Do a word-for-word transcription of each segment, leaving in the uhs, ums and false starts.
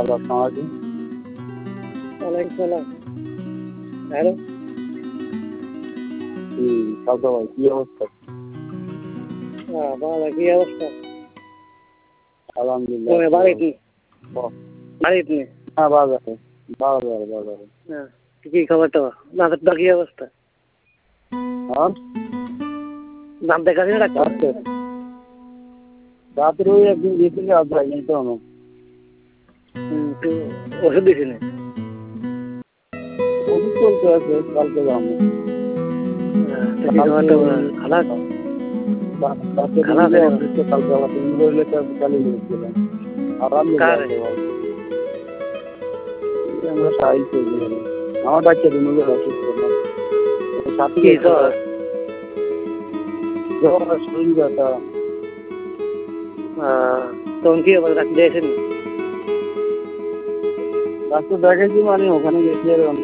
Hello, আসসালামু আলাইকুম। ওয়ালাইকুম সালাম। হ্যালো। জি, কালকে ভাই কি অবস্থা? হ্যাঁ, ভালো। কি অবস্থা? আলহামদুলিল্লাহ। তুমি বাড়িতে? বাহ। বাড়িতে? হ্যাঁ, বাজারে বাজারে বাজারে হ্যাঁ। কি খবর টবর? দাঁতের কি অবস্থা? হ্যাঁ, দাঁত দেখাচ্ছি না ডাক্তার? রাত্রে রাত্রে ওই একদিন গেছিল, আজ যাইনি তো আমি। হুম, তো ওষুধ দিছি না? ওষুধ চলতে আছে, কালকে যাবো। হ্যাঁ, তো কি খবর টবর? খালাস? কালকে খালাস দিলে এবার? অফিসে, কালকে আবার দিন ধরলে চালিয়ে গিয়েছিলাম। আলহামদুলিল্লাহ কার? আছে ভাই। এই আমরা সাহায্য করি আর কি। আমার বাচ্চা দিনগুলো অসুস্থ না, সাথে কি জ্বর? জ্বর, শরীর ব্যথা। আহ, তখন কি আবার ডাক্তার দিয়েছেন? ডাক্তার দেখাইছি, মানে ওখানে গেছি আর হুম,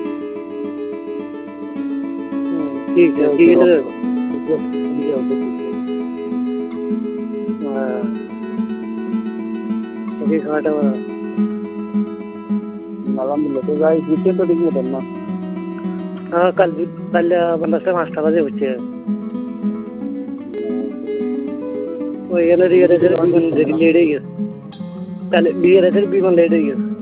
কি কি কি হয়েছে? আহ, তো কি খবর টবর? আলহামদুলিল্লাহ। তো যাই বুঝছেন তো ঠিক মতন না? হ্যাঁ, কাল কাল দশটা পাঁচটা বাজে হচ্ছে। ওই এনে দিয়ে রেখে বিমান লেট হয়ে গেছে। তাহলে বিয়ে রেখে বিমান লেট হয়ে গেছে।